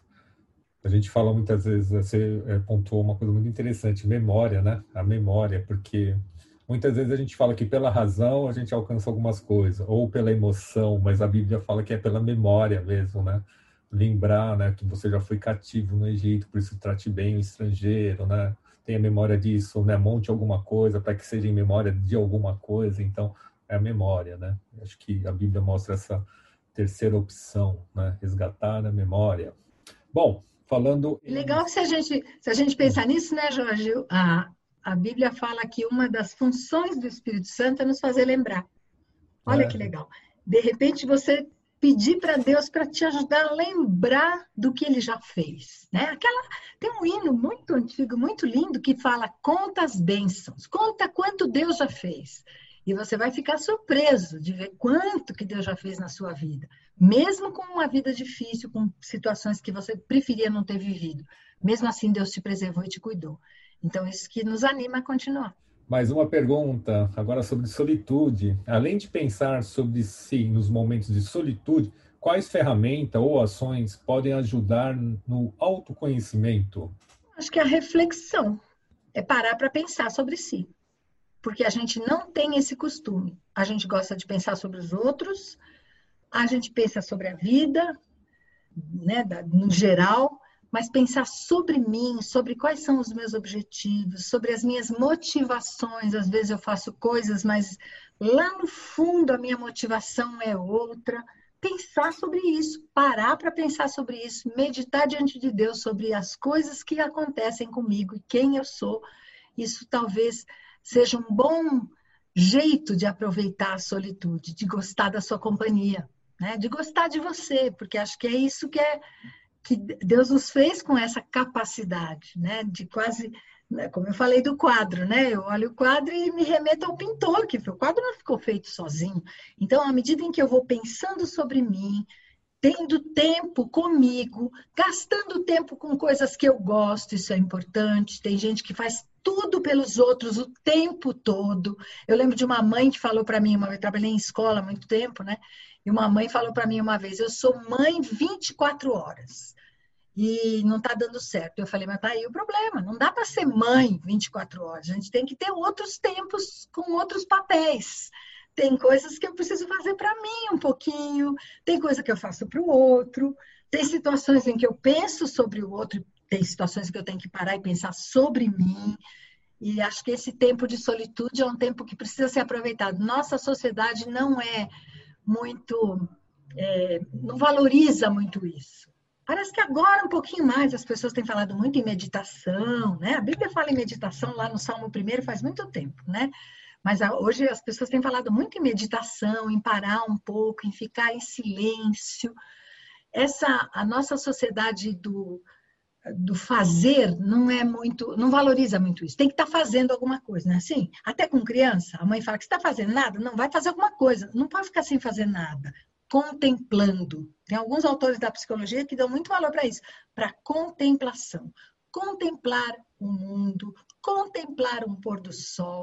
A gente fala muitas vezes, você pontuou uma coisa muito interessante, memória, né? A memória, porque muitas vezes a gente fala que pela razão a gente alcança algumas coisas, ou pela emoção, mas a Bíblia fala que é pela memória mesmo, né? Lembrar, né, que você já foi cativo no Egito, por isso trate bem o estrangeiro, né? Tenha memória disso, né? Monte alguma coisa para que seja em memória de alguma coisa, então é a memória, né? Acho que a Bíblia mostra essa terceira opção, né? Resgatar a memória. Bom, falando em... Legal que se a gente, se a gente pensar nisso, né, Jorge? A, a Bíblia fala que uma das funções do Espírito Santo é nos fazer lembrar. Olha é. que legal. De repente, você pedir para Deus para te ajudar a lembrar do que Ele já fez. Né? Aquela, tem um hino muito antigo, muito lindo, que fala, conta as bênçãos, conta quanto Deus já fez. E você vai ficar surpreso de ver quanto que Deus já fez na sua vida. Mesmo com uma vida difícil, com situações que você preferia não ter vivido. Mesmo assim, Deus te preservou e te cuidou. Então, isso que nos anima a continuar. Mais uma pergunta, agora sobre solitude. Além de pensar sobre si nos momentos de solitude, quais ferramentas ou ações podem ajudar no autoconhecimento? Acho que a reflexão é parar para pensar sobre si. Porque a gente não tem esse costume. A gente gosta de pensar sobre os outros, a gente pensa sobre a vida, né, no geral, mas pensar sobre mim, sobre quais são os meus objetivos, sobre as minhas motivações. Às vezes eu faço coisas, mas lá no fundo a minha motivação é outra. Pensar sobre isso, parar para pensar sobre isso, meditar diante de Deus sobre as coisas que acontecem comigo e quem eu sou. Isso talvez seja um bom jeito de aproveitar a solitude, de gostar da sua companhia, né? De gostar de você, porque acho que é isso que, é, que Deus nos fez com essa capacidade, né? De quase, como eu falei do quadro, né? Eu olho o quadro e me remeto ao pintor, que o quadro não ficou feito sozinho. Então, à medida em que eu vou pensando sobre mim, tendo tempo comigo, gastando tempo com coisas que eu gosto, isso é importante. Tem gente que faz tudo pelos outros o tempo todo. Eu lembro de uma mãe que falou para mim, uma vez, eu trabalhei em escola há muito tempo, né? E uma mãe falou para mim uma vez, eu sou mãe vinte e quatro horas e não está dando certo. Eu falei, mas tá aí o problema, não dá para ser mãe vinte e quatro horas, a gente tem que ter outros tempos com outros papéis. Tem coisas que eu preciso fazer para mim um pouquinho, tem coisa que eu faço para o outro, tem situações em que eu penso sobre o outro, tem situações que eu tenho que parar e pensar sobre mim. E acho que esse tempo de solitude é um tempo que precisa ser aproveitado. Nossa sociedade não é muito, é, não valoriza muito isso. Parece que agora um pouquinho mais as pessoas têm falado muito em meditação, né? A Bíblia fala em meditação lá no Salmo primeiro faz muito tempo, né? Mas hoje as pessoas têm falado muito em meditação, em parar um pouco, em ficar em silêncio. Essa, a nossa sociedade do, do fazer não é muito, não valoriza muito isso. Tem que estar fazendo alguma coisa, né? Assim, até com criança, a mãe fala que você está fazendo nada, não, vai fazer alguma coisa. Não pode ficar sem fazer nada. Contemplando. Tem alguns autores da psicologia que dão muito valor para isso, para contemplação. Contemplar o mundo, contemplar um pôr do sol,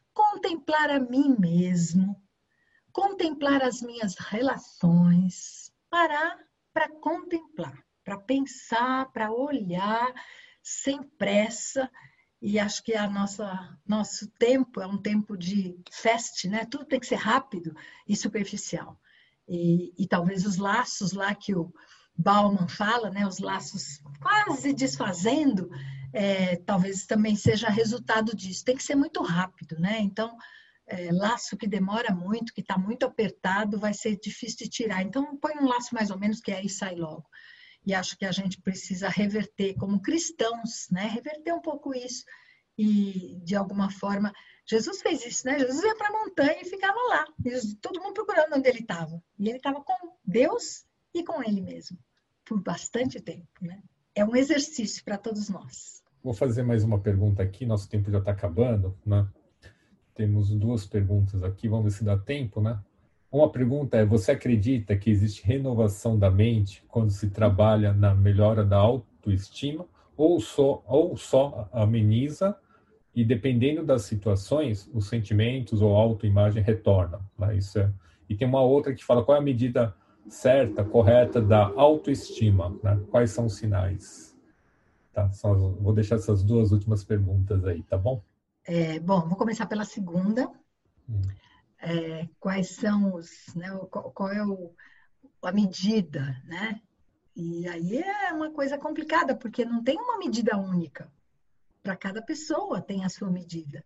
contemplar a mim mesmo, contemplar as minhas relações, parar para contemplar, para pensar, para olhar, sem pressa. E acho que a nossa nosso tempo é um tempo de fast, né? Tudo tem que ser rápido e superficial. E, e talvez os laços lá que o Bauman fala, né? Os laços quase desfazendo, é, talvez também seja resultado disso. Tem que ser muito rápido, né? Então, é, laço que demora muito, que está muito apertado, vai ser difícil de tirar. Então, põe um laço mais ou menos que aí sai logo. E acho que a gente precisa reverter como cristãos, né? Reverter um pouco isso. E, de alguma forma, Jesus fez isso, né? Jesus ia para a montanha e ficava lá. E todo mundo procurando onde ele estava. E ele estava com Deus e com ele mesmo, por bastante tempo, né? É um exercício para todos nós. Vou fazer mais uma pergunta aqui, nosso tempo já está acabando, né? Temos duas perguntas aqui, vamos ver se dá tempo, né? Uma pergunta é, você acredita que existe renovação da mente quando se trabalha na melhora da autoestima ou só, ou só ameniza e, dependendo das situações, os sentimentos ou a autoimagem retornam? Né? Isso é... E tem uma outra que fala qual é a medida certa, correta da autoestima, né? Quais são os sinais? Tá? Só, vou deixar essas duas últimas perguntas aí, tá bom? É, bom, vou começar pela segunda. Hum. É, quais são os, né, qual, qual é o, a medida, né? E aí é uma coisa complicada, porque não tem uma medida única. Para cada pessoa tem a sua medida.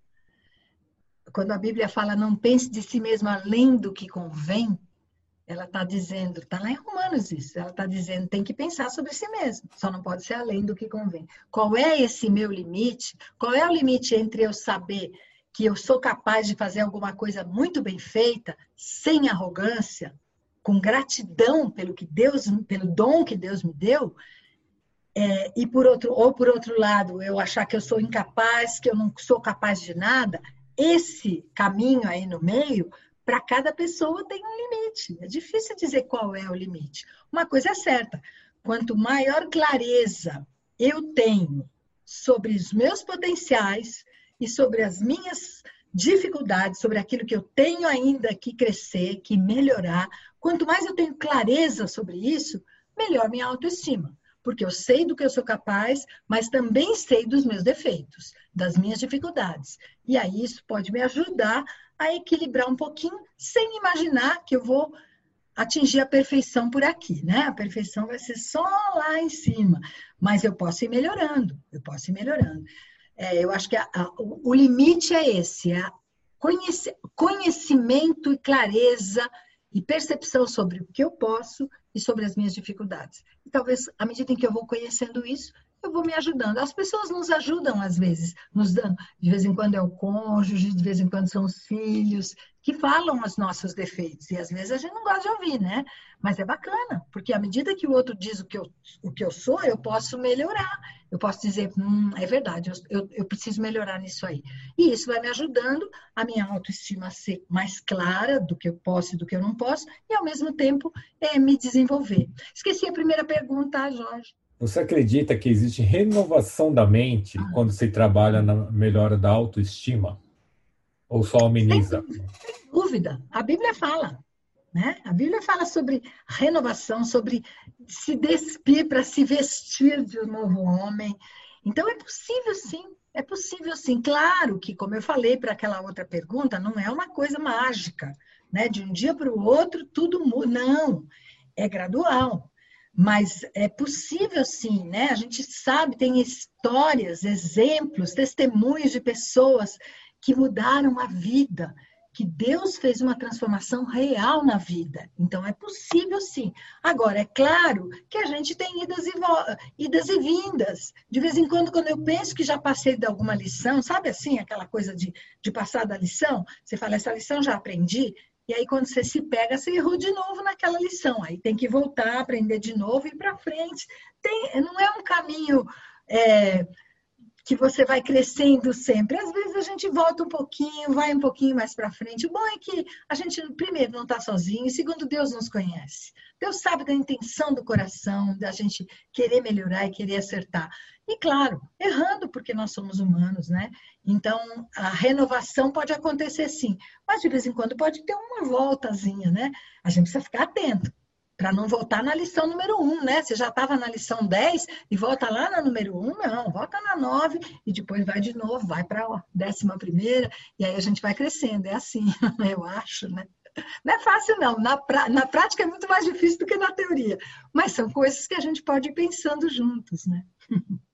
Quando a Bíblia fala não pense de si mesmo além do que convém, ela está dizendo, está lá em Romanos isso, ela está dizendo tem que pensar sobre si mesmo, só não pode ser além do que convém. Qual é esse meu limite? Qual é o limite entre eu saber que eu sou capaz de fazer alguma coisa muito bem feita, sem arrogância, com gratidão pelo que Deus, pelo dom que Deus me deu, é, e por outro, ou por outro lado, eu achar que eu sou incapaz, que eu não sou capaz de nada, esse caminho aí no meio, para cada pessoa tem um limite. É difícil dizer qual é o limite. Uma coisa é certa, quanto maior clareza eu tenho sobre os meus potenciais e sobre as minhas dificuldades, sobre aquilo que eu tenho ainda que crescer, que melhorar, quanto mais eu tenho clareza sobre isso, melhor minha autoestima. Porque eu sei do que eu sou capaz, mas também sei dos meus defeitos, das minhas dificuldades. E aí isso pode me ajudar a equilibrar um pouquinho, sem imaginar que eu vou atingir a perfeição por aqui, né? A perfeição vai ser só lá em cima, mas eu posso ir melhorando, eu posso ir melhorando. É, eu acho que a, a, o limite é esse, é conhece, conhecimento e clareza e percepção sobre o que eu posso e sobre as minhas dificuldades. E talvez, à medida em que eu vou conhecendo isso, eu vou me ajudando. As pessoas nos ajudam, às vezes, nos dando. De vez em quando é o cônjuge, de vez em quando são os filhos, que falam os nossos defeitos. E às vezes a gente não gosta de ouvir, né? Mas é bacana, porque à medida que o outro diz o que eu, o que eu sou, eu posso melhorar. Eu posso dizer, hum, é verdade, eu, eu, eu preciso melhorar nisso aí. E isso vai me ajudando a minha autoestima a ser mais clara do que eu posso e do que eu não posso, e ao mesmo tempo é, me desenvolver. Esqueci a primeira pergunta, Jorge. Você acredita que existe renovação da mente ah. quando se trabalha na melhora da autoestima? Ou só ameniza? Sem, sem dúvida. A Bíblia fala. Né? A Bíblia fala sobre renovação, sobre se despir para se vestir de um novo homem. Então, é possível sim. É possível sim. Claro que, como eu falei para aquela outra pergunta, não é uma coisa mágica. Né? De um dia para o outro, tudo muda. Não. É gradual. Mas é possível sim, né? A gente sabe, tem histórias, exemplos, testemunhos de pessoas que mudaram a vida, que Deus fez uma transformação real na vida. Então, é possível sim. Agora, é claro que a gente tem idas e, idas e vindas. De vez em quando, quando eu penso que já passei de alguma lição, sabe assim, aquela coisa de, de passar da lição? Você fala, essa lição já aprendi. E aí, quando você se pega, você errou de novo naquela lição. Aí tem que voltar, aprender de novo e ir para frente. Tem, não é um caminho é, que você vai crescendo sempre. Às vezes a gente volta um pouquinho, vai um pouquinho mais para frente. O bom é que a gente, primeiro, não está sozinho, e segundo, Deus nos conhece. Deus sabe da intenção do coração, da gente querer melhorar e querer acertar. E, claro, errando, porque nós somos humanos, né? Então, a renovação pode acontecer sim, mas de vez em quando pode ter uma voltazinha, né? A gente precisa ficar atento, para não voltar na lição número um, né? Você já estava na lição dez e volta lá na número um, não, volta na nove e depois vai de novo, vai para a décima primeira, e aí a gente vai crescendo, é assim, eu acho, né? Não é fácil, não. Na, pra... na prática é muito mais difícil do que na teoria, mas são coisas que a gente pode ir pensando juntos, né?